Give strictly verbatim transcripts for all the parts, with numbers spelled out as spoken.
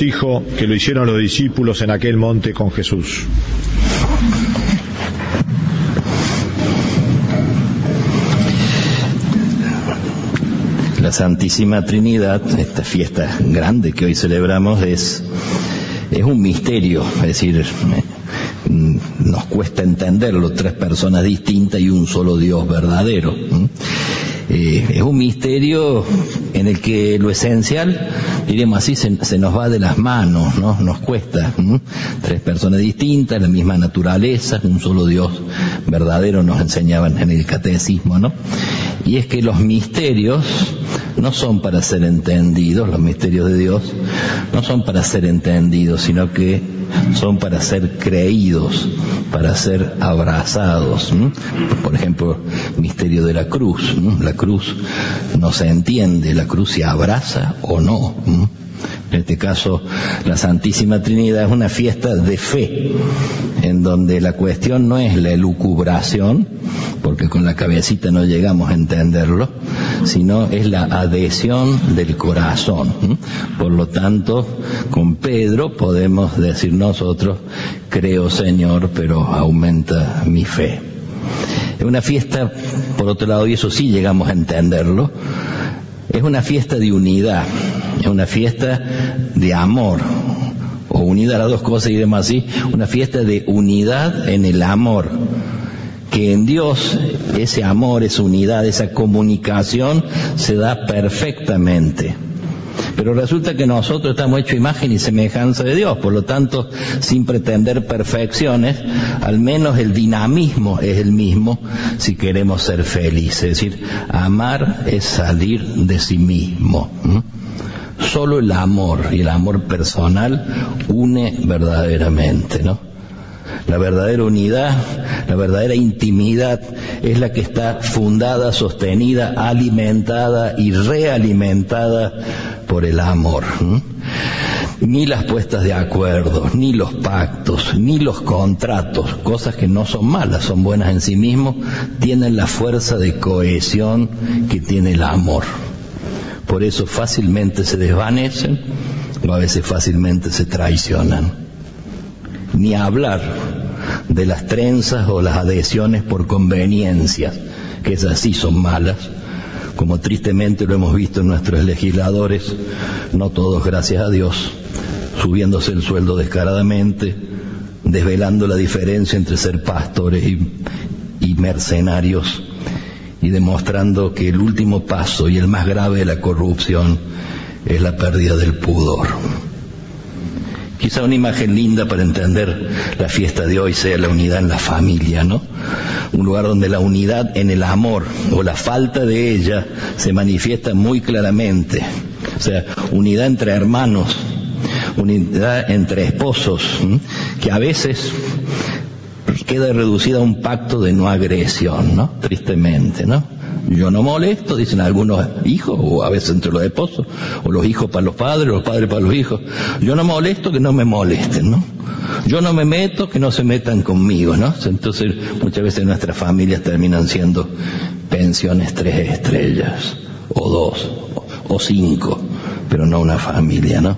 Dijo que lo hicieron los discípulos en aquel monte con Jesús. La Santísima Trinidad, esta fiesta grande que hoy celebramos, es, es un misterio, es decir, nos cuesta entenderlo, tres personas distintas y un solo Dios verdadero. Eh, es un misterio en el que lo esencial, diríamos así, se, se nos va de las manos, ¿no? Nos cuesta. ¿m? Tres personas distintas, la misma naturaleza, un solo Dios verdadero, nos enseñaban en el catecismo, ¿no? Y es que los misterios no son para ser entendidos, los misterios de Dios no son para ser entendidos, sino que son para ser creídos, para ser abrazados. ¿m? Por ejemplo, misterio de la cruz. ¿m? La cruz no se entiende, la cruz se abraza o no. ¿m? En este caso, la Santísima Trinidad es una fiesta de fe, en donde la cuestión no es la elucubración, porque con la cabecita no llegamos a entenderlo, sino es la adhesión del corazón. Por lo tanto, con Pedro podemos decir nosotros, creo Señor, pero aumenta mi fe. Es una fiesta, por otro lado, y eso sí llegamos a entenderlo, es una fiesta de unidad, es una fiesta de amor, o unidad a las dos cosas y demás así, una fiesta de unidad en el amor, que en Dios ese amor, esa unidad, esa comunicación se da perfectamente. Pero resulta que nosotros estamos hechos imagen y semejanza de Dios, por lo tanto, sin pretender perfecciones, al menos el dinamismo es el mismo si queremos ser felices. Es decir, amar es salir de sí mismo. ¿Mm? Solo el amor y el amor personal une verdaderamente, ¿no? La verdadera unidad, la verdadera intimidad es la que está fundada, sostenida, alimentada y realimentada por el amor. ¿Mm? Ni las puestas de acuerdo, ni los pactos, ni los contratos, cosas que no son malas, son buenas en sí mismos, tienen la fuerza de cohesión que tiene el amor. Por eso fácilmente se desvanecen o a veces fácilmente se traicionan. Ni hablar de las trenzas o las adhesiones por conveniencias, que esas sí son malas, como tristemente lo hemos visto en nuestros legisladores, no todos, gracias a Dios, subiéndose el sueldo descaradamente, desvelando la diferencia entre ser pastores y, y mercenarios, y demostrando que el último paso y el más grave de la corrupción es la pérdida del pudor. Quizá una imagen linda para entender la fiesta de hoy sea la unidad en la familia, ¿no? Un lugar donde la unidad en el amor o la falta de ella se manifiesta muy claramente. O sea, unidad entre hermanos, unidad entre esposos, ¿m? que a veces queda reducida a un pacto de no agresión, ¿no? Tristemente, ¿no? Yo no molesto, dicen algunos hijos, o a veces entre los esposos, o los hijos para los padres, los padres para los hijos. Yo no molesto, que no me molesten, ¿no? Yo no me meto, que no se metan conmigo, ¿no? Entonces, muchas veces nuestras familias terminan siendo pensiones tres estrellas, o dos, o cinco, pero no una familia, ¿no?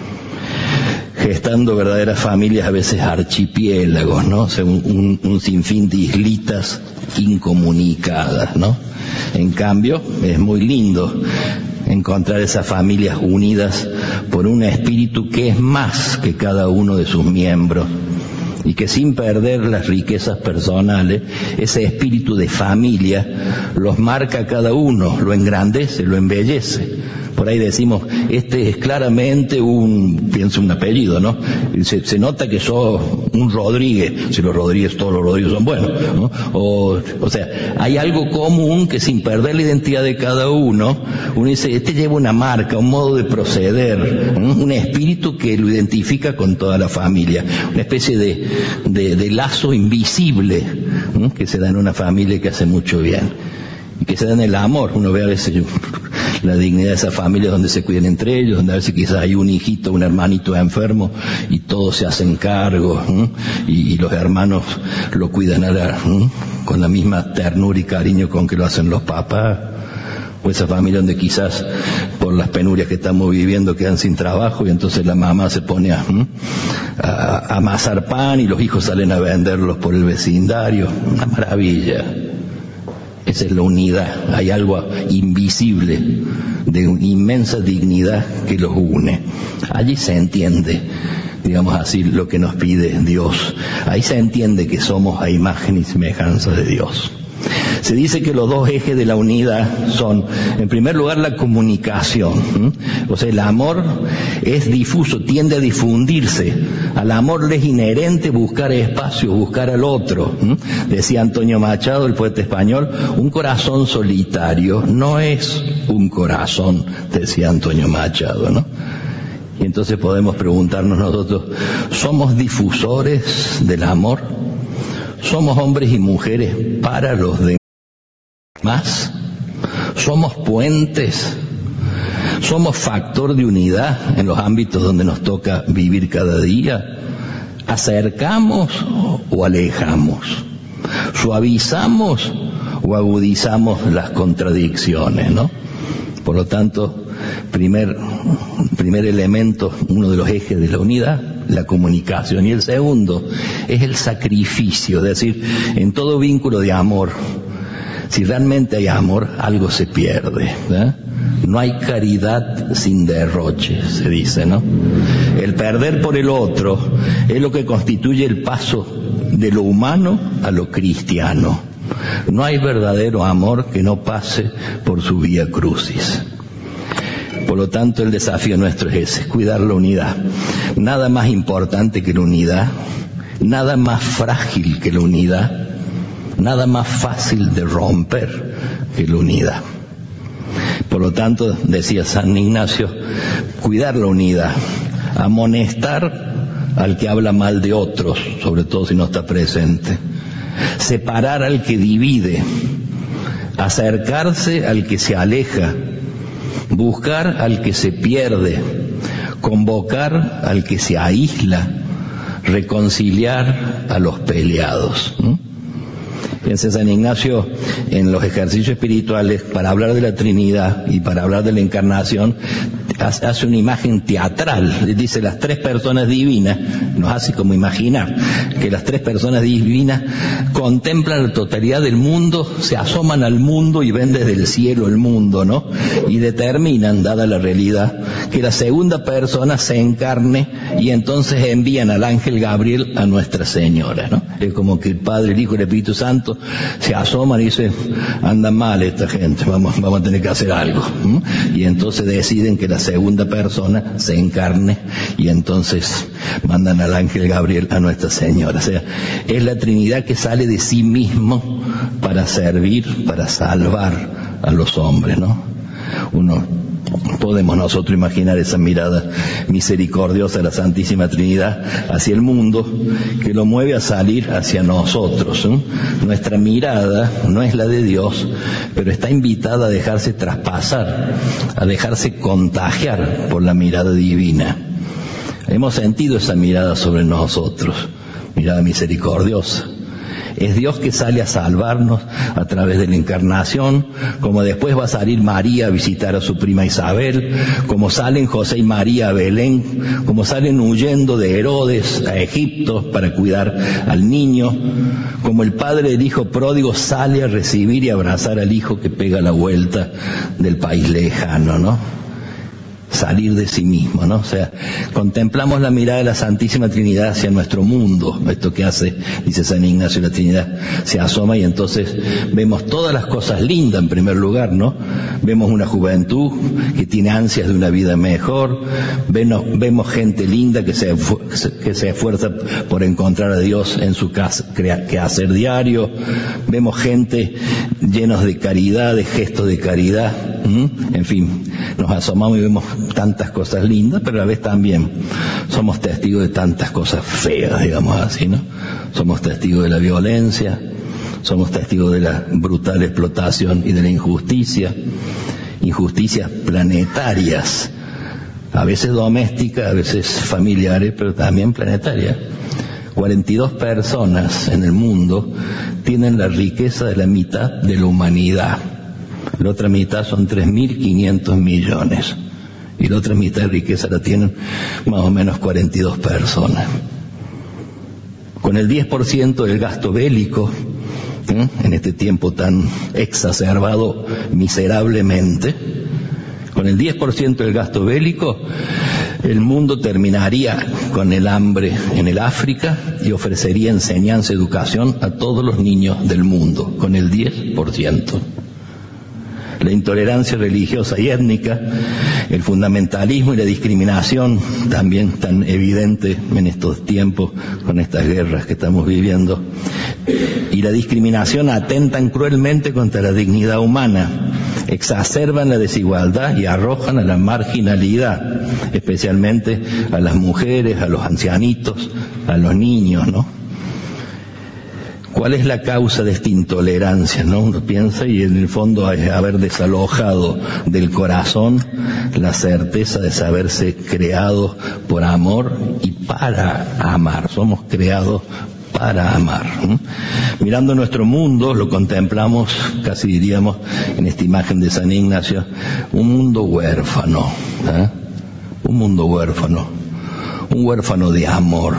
Gestando verdaderas familias, a veces archipiélagos, ¿no? O sea, un, un, un sinfín de islitas incomunicadas, ¿no? En cambio, es muy lindo encontrar esas familias unidas por un espíritu que es más que cada uno de sus miembros, y que sin perder las riquezas personales, ese espíritu de familia los marca a cada uno, lo engrandece, lo embellece. Por ahí decimos, este es claramente un, pienso un apellido, ¿no? Se, se nota que sos un Rodríguez, si los Rodríguez, todos los Rodríguez son buenos, ¿no? O, o sea, hay algo común que sin perder la identidad de cada uno, uno dice, este lleva una marca, un modo de proceder, ¿no? Un espíritu que lo identifica con toda la familia, una especie de, de, de lazo invisible, ¿no? Que se da en una familia que hace mucho bien, y que se da en el amor. Uno ve a veces la dignidad de esa familia donde se cuidan entre ellos, donde a veces quizás hay un hijito, un hermanito enfermo y todos se hacen cargo, ¿eh? y, y los hermanos lo cuidan a la, ¿eh? con la misma ternura y cariño con que lo hacen los papás. O esa familia donde quizás por por las penurias que estamos viviendo, quedan sin trabajo y entonces la mamá se pone a, a, a amasar pan y los hijos salen a venderlos por el vecindario. Una maravilla. Esa es la unidad. Hay algo invisible de una inmensa dignidad que los une. Allí se entiende, digamos así, lo que nos pide Dios. Ahí se entiende que somos a imagen y semejanza de Dios. Se dice que los dos ejes de la unidad son, en primer lugar, la comunicación. ¿Mm? O sea, el amor es difuso, tiende a difundirse. Al amor le es inherente buscar espacio, buscar al otro. ¿Mm? Decía Antonio Machado, el poeta español, un corazón solitario no es un corazón, decía Antonio Machado, ¿no? Y entonces podemos preguntarnos nosotros, ¿somos difusores del amor? ¿Somos hombres y mujeres para los demás? ¿Somos puentes? ¿Somos factor de unidad en los ámbitos donde nos toca vivir cada día? ¿Acercamos o alejamos? ¿Suavizamos o agudizamos las contradicciones, no? Por lo tanto, primer, primer elemento, uno de los ejes de la unidad, la comunicación. Y el segundo es el sacrificio, es decir, en todo vínculo de amor, si realmente hay amor, algo se pierde, ¿eh? No hay caridad sin derroche, se dice, ¿no? El perder por el otro es lo que constituye el paso de lo humano a lo cristiano. No hay verdadero amor que no pase por su vía crucis. Por lo tanto, el desafío nuestro es ese, cuidar la unidad. Nada más importante que la unidad, nada más frágil que la unidad, nada más fácil de romper que la unidad. Por lo tanto, decía San Ignacio, cuidar la unidad, amonestar al que habla mal de otros, sobre todo si no está presente, separar al que divide, acercarse al que se aleja, buscar al que se pierde, convocar al que se aísla, reconciliar a los peleados. ¿Mm? Fíjense, San Ignacio en los ejercicios espirituales, para hablar de la Trinidad y para hablar de la Encarnación, hace una imagen teatral. Dice las tres personas divinas, nos hace como imaginar que las tres personas divinas contemplan la totalidad del mundo, se asoman al mundo y ven desde el cielo el mundo, ¿no? Y determinan, dada la realidad, que la segunda persona se encarne y entonces envían al ángel Gabriel a Nuestra Señora, ¿no? Es como que el Padre, el Hijo y el Espíritu Santo se asoman y dicen, andan mal esta gente, vamos, vamos a tener que hacer algo. ¿Mm? Y entonces deciden que la segunda persona se encarne y entonces mandan al ángel Gabriel a Nuestra Señora. O sea, es la Trinidad que sale de sí mismo para servir, para salvar a los hombres, ¿no? Uno, podemos nosotros imaginar esa mirada misericordiosa de la Santísima Trinidad hacia el mundo, que lo mueve a salir hacia nosotros, ¿eh? Nuestra mirada no es la de Dios, pero está invitada a dejarse traspasar, a dejarse contagiar por la mirada divina. Hemos sentido esa mirada sobre nosotros, mirada misericordiosa. Es Dios que sale a salvarnos a través de la Encarnación, como después va a salir María a visitar a su prima Isabel, como salen José y María a Belén, como salen huyendo de Herodes a Egipto para cuidar al niño, como el padre del hijo pródigo sale a recibir y abrazar al hijo que pega la vuelta del país lejano, ¿no? Salir de sí mismo, ¿no? O sea, contemplamos la mirada de la Santísima Trinidad hacia nuestro mundo. Esto que hace, dice San Ignacio, la Trinidad se asoma y entonces vemos todas las cosas lindas en primer lugar, ¿no? Vemos una juventud que tiene ansias de una vida mejor, vemos, vemos gente linda que se, que se esfuerza por encontrar a Dios en su quehacer diario, vemos gente llenos de caridad, de gestos de caridad, ¿Mm? En fin, nos asomamos y vemos tantas cosas lindas, pero a la vez también somos testigos de tantas cosas feas, digamos así, ¿no? Somos testigos de la violencia, somos testigos de la brutal explotación y de la injusticia, injusticias planetarias, a veces domésticas, a veces familiares, pero también planetarias. cuarenta y dos personas en el mundo tienen la riqueza de la mitad de la humanidad. La otra mitad son tres mil quinientos millones. y la otra mitad de riqueza la tienen más o menos cuarenta y dos personas. Con el diez por ciento del gasto bélico, ¿eh? en este tiempo tan exacerbado miserablemente, con el diez por ciento del gasto bélico, el mundo terminaría con el hambre en el África y ofrecería enseñanza y educación a todos los niños del mundo, con el diez por ciento. La intolerancia religiosa y étnica, el fundamentalismo y la discriminación, también tan evidente en estos tiempos con estas guerras que estamos viviendo, y la discriminación atentan cruelmente contra la dignidad humana, exacerban la desigualdad y arrojan a la marginalidad, especialmente a las mujeres, a los ancianitos, a los niños, ¿no? ¿Cuál es la causa de esta intolerancia, no? Uno piensa y en el fondo es haber desalojado del corazón la certeza de saberse creado por amor y para amar. Somos creados para amar. ¿eh? Mirando nuestro mundo, lo contemplamos, casi diríamos, en esta imagen de San Ignacio, un mundo huérfano, ¿eh? un mundo huérfano, un huérfano de amor,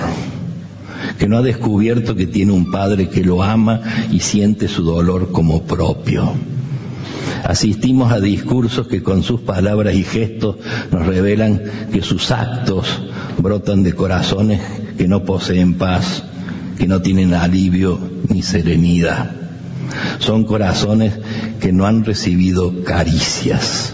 que no ha descubierto que tiene un padre que lo ama y siente su dolor como propio. Asistimos a discursos que con sus palabras y gestos nos revelan que sus actos brotan de corazones que no poseen paz, que no tienen alivio ni serenidad. Son corazones que no han recibido caricias.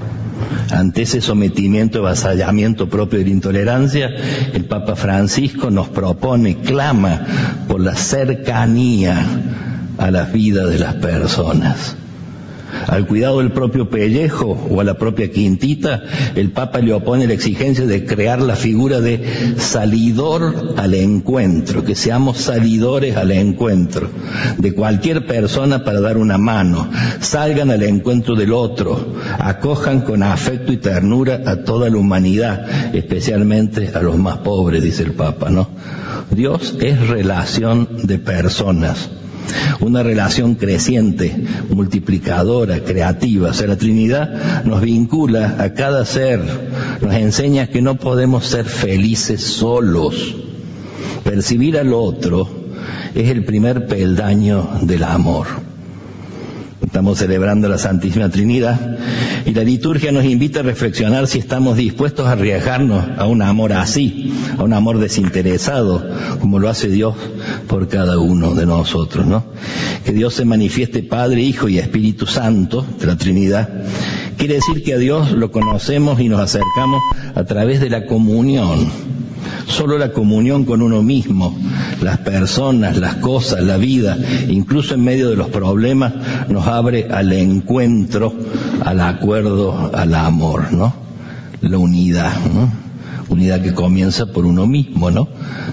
Ante ese sometimiento y avasallamiento propio de la intolerancia, el Papa Francisco nos propone, clama por la cercanía a la vida de las personas. Al cuidado del propio pellejo o a la propia quintita, el Papa le opone la exigencia de crear la figura de salidor al encuentro, que seamos salidores al encuentro de cualquier persona para dar una mano, salgan al encuentro del otro, acojan con afecto y ternura a toda la humanidad, especialmente a los más pobres, dice el Papa, ¿no? Dios es relación de personas. Una relación creciente, multiplicadora, creativa. O sea, la Trinidad nos vincula a cada ser, nos enseña que no podemos ser felices solos. Percibir al otro es el primer peldaño del amor. Estamos celebrando la Santísima Trinidad y la liturgia nos invita a reflexionar si estamos dispuestos a arriesgarnos a un amor así, a un amor desinteresado, como lo hace Dios por cada uno de nosotros, ¿no? Que Dios se manifieste Padre, Hijo y Espíritu Santo, de la Trinidad, quiere decir que a Dios lo conocemos y nos acercamos a través de la comunión. Solo la comunión con uno mismo, las personas, las cosas, la vida, incluso en medio de los problemas, nos abre al encuentro, al acuerdo, al amor, ¿no? La unidad, ¿no? Unidad que comienza por uno mismo, ¿no?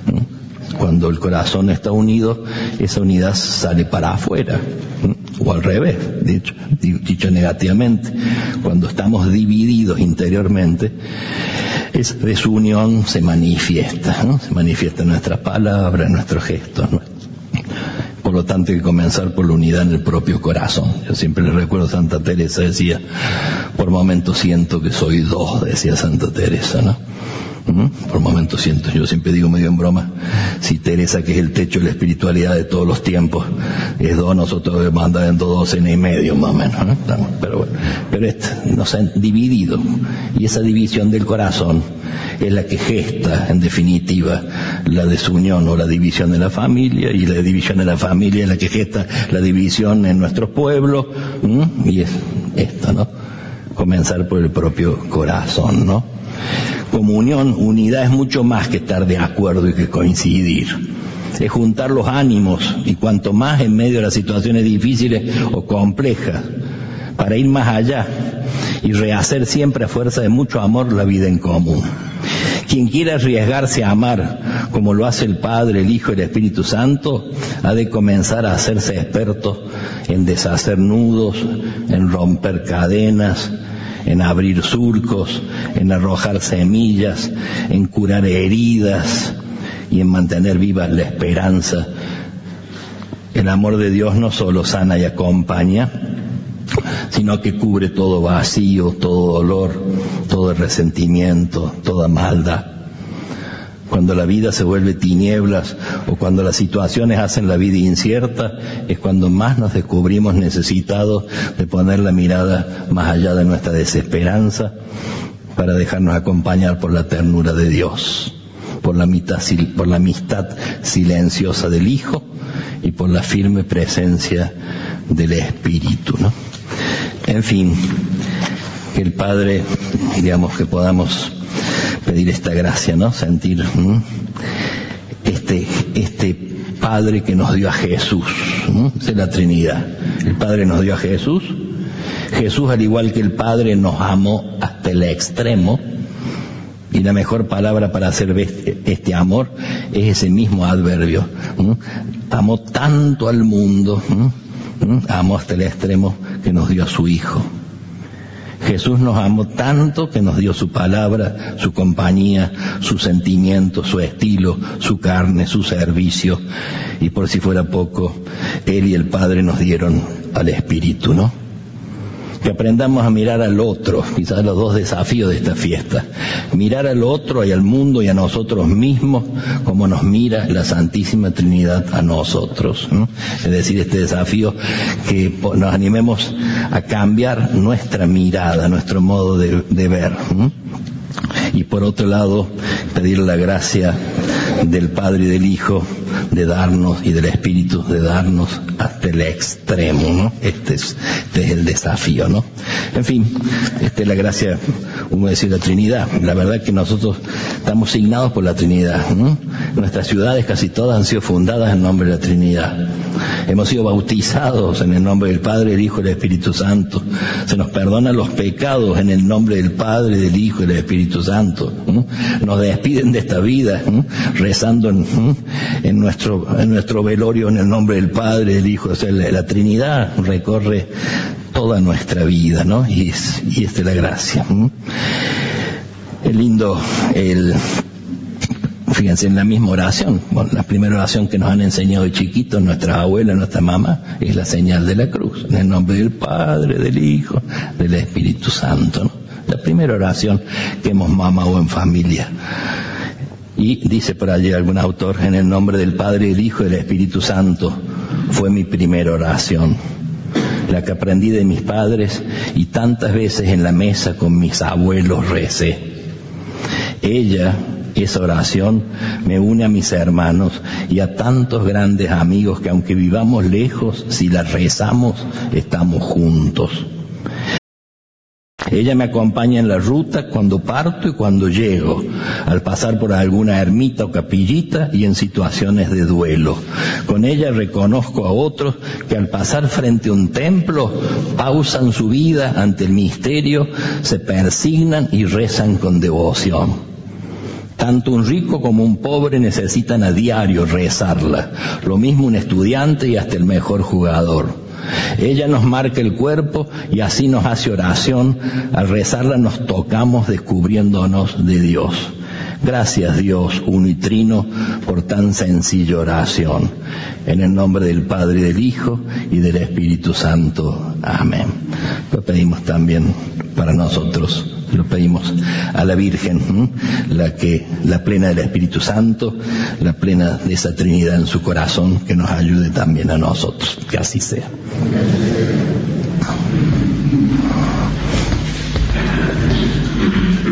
Cuando el corazón está unido, esa unidad sale para afuera, ¿no? O al revés, dicho, dicho negativamente. Cuando estamos divididos interiormente, esa desunión se manifiesta, ¿no? Se manifiesta en nuestras palabras, en nuestros gestos, ¿no? Por lo tanto hay que comenzar por la unidad en el propio corazón. Yo siempre les recuerdo, Santa Teresa decía, por momentos siento que soy dos, decía Santa Teresa, ¿no? ¿Mm? Por momentos siento, yo siempre digo medio en broma, si Teresa, que es el techo de la espiritualidad de todos los tiempos, es dos, nosotros debemos andar en dos docenas y medio más o menos, ¿no? Pero bueno, pero esto nos han dividido, y esa división del corazón es la que gesta, en definitiva, la desunión o la división de la familia, y la división de la familia es la que gesta la división en nuestros pueblos, ¿Mm? y es esto, ¿no? Comenzar por el propio corazón, ¿no? Comunión, unidad es mucho más que estar de acuerdo y que coincidir. Es juntar los ánimos, y cuanto más en medio de las situaciones difíciles o complejas, para ir más allá y rehacer siempre a fuerza de mucho amor la vida en común. Quien quiera arriesgarse a amar como lo hace el Padre, el Hijo y el Espíritu Santo, ha de comenzar a hacerse experto en deshacer nudos, en romper cadenas, en abrir surcos, en arrojar semillas, en curar heridas y en mantener viva la esperanza. El amor de Dios no solo sana y acompaña, sino que cubre todo vacío, todo dolor, todo todo resentimiento, toda maldad. Cuando la vida se vuelve tinieblas o cuando las situaciones hacen la vida incierta, es cuando más nos descubrimos necesitados de poner la mirada más allá de nuestra desesperanza para dejarnos acompañar por la ternura de Dios, por la amistad, por la amistad silenciosa del Hijo y por la firme presencia del Espíritu, ¿no? En fin, que el Padre, digamos, que podamos pedir esta gracia, ¿no? Sentir ¿m? este este Padre que nos dio a Jesús, ¿m? Esa es la Trinidad. El Padre nos dio a Jesús. Jesús, al igual que el Padre, nos amó hasta el extremo. Y la mejor palabra para hacer este amor es ese mismo adverbio. ¿m? Amó tanto al mundo, ¿m? amó hasta el extremo que nos dio a su Hijo. Jesús nos amó tanto que nos dio su palabra, su compañía, su sentimiento, su estilo, su carne, su servicio. Y por si fuera poco, Él y el Padre nos dieron al Espíritu, ¿no? Que aprendamos a mirar al otro, quizás los dos desafíos de esta fiesta. Mirar al otro y al mundo y a nosotros mismos como nos mira la Santísima Trinidad a nosotros, ¿no? Es decir, este desafío que nos animemos a cambiar nuestra mirada, nuestro modo de, de ver, ¿no? Y por otro lado, pedir la gracia del Padre y del Hijo de darnos, y del Espíritu de darnos hasta el extremo, ¿no? Este es, este es el desafío, ¿no? En fin, esta es la gracia, como decir, la Trinidad. La verdad que nosotros estamos signados por la Trinidad, ¿no? Nuestras ciudades casi todas han sido fundadas en nombre de la Trinidad. Hemos sido bautizados en el nombre del Padre, del Hijo y del Espíritu Santo. Se nos perdonan los pecados en el nombre del Padre, del Hijo y del Espíritu Santo. ¿no? Nos despiden de esta vida, ¿no? rezando en, en, nuestro, en nuestro velorio en el nombre del Padre, del Hijo. O sea, la, la Trinidad recorre toda nuestra vida, ¿no? Y, es, y esta es la gracia. ¿no? Es lindo el... Fíjense, en la misma oración, bueno, la primera oración que nos han enseñado de chiquitos, nuestras abuelas, nuestra mamá, es la señal de la cruz, en el nombre del Padre, del Hijo, del Espíritu Santo, ¿no? La primera oración que hemos mamado en familia. Y dice por allí algún autor, en el nombre del Padre, del Hijo y del Espíritu Santo, fue mi primera oración, la que aprendí de mis padres y tantas veces en la mesa con mis abuelos recé. Ella... Esa oración me une a mis hermanos y a tantos grandes amigos que aunque vivamos lejos, si la rezamos, estamos juntos. Ella me acompaña en la ruta cuando parto y cuando llego, al pasar por alguna ermita o capillita y en situaciones de duelo. Con ella reconozco a otros que al pasar frente a un templo pausan su vida ante el misterio, se persignan y rezan con devoción. Tanto un rico como un pobre necesitan a diario rezarla, lo mismo un estudiante y hasta el mejor jugador. Ella nos marca el cuerpo y así nos hace oración, al rezarla nos tocamos descubriéndonos de Dios. Gracias Dios, uno y trino, por tan sencilla oración. En el nombre del Padre, del Hijo y del Espíritu Santo. Amén. Lo pedimos también para nosotros. Lo pedimos a la Virgen, ¿eh? la que, la plena del Espíritu Santo, la plena de esa Trinidad en su corazón, que nos ayude también a nosotros. Que así sea.